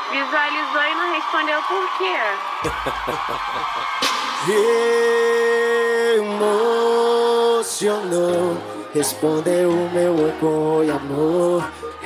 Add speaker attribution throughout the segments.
Speaker 1: Visualizou e não respondeu por quê?
Speaker 2: Emocionou, respondeu o meu oi com oi, amor.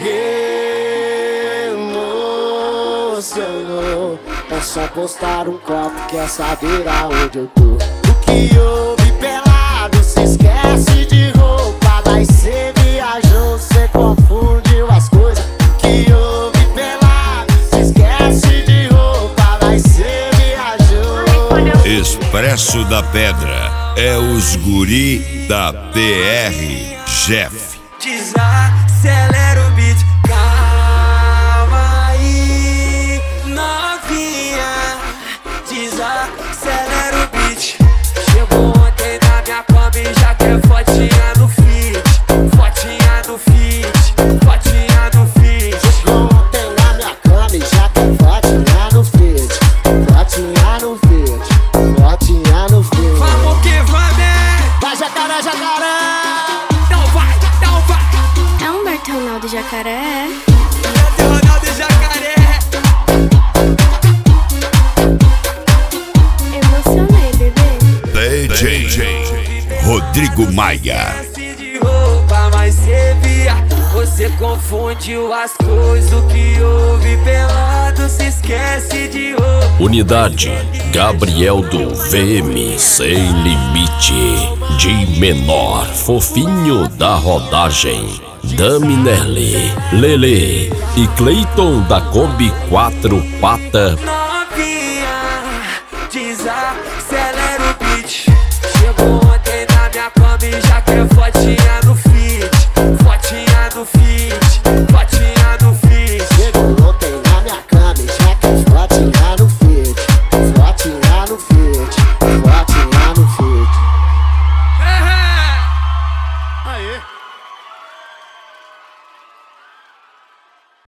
Speaker 2: Emocionou, é só postar um copo, quer saber aonde eu tô. O que houve pelado, se esquece de roupa, mas cê viajou, cê confundiu as coisas. O que houve pelado, se esquece de roupa, mas cê viajou.
Speaker 3: Expresso da Pedra é os guri da PR Jeff.
Speaker 4: Desacelera o beat, calma aí, novinha. Desacelera o beat. Chegou ontem na minha cama e já quer fotinha no feed, fotinha no feed, fotinha no feed.
Speaker 2: Chegou ontem na minha cama e já quer fotinha no feed, fotinha no feed, fotinha no feed.
Speaker 4: Vamos que vamos!
Speaker 2: Vai jacaré, jacaré!
Speaker 4: Não vai, não vai!
Speaker 1: É Humberto Ronaldo Jacaré?
Speaker 4: Humberto Ronaldo Jacaré!
Speaker 1: Emocionei, bebê.
Speaker 3: DJ Rodrigo Maia.
Speaker 4: Esquece de roupa, mas cê via. Você confundiu as coisas, o que houve pelado, se esquece de roupa.
Speaker 5: Unidade Gabriel do VM Sem Limite. De menor, fofinho da rodagem. Dami Nerli, Lele e Cleiton da Kombi 4 Pata.
Speaker 4: Novinha, desacelera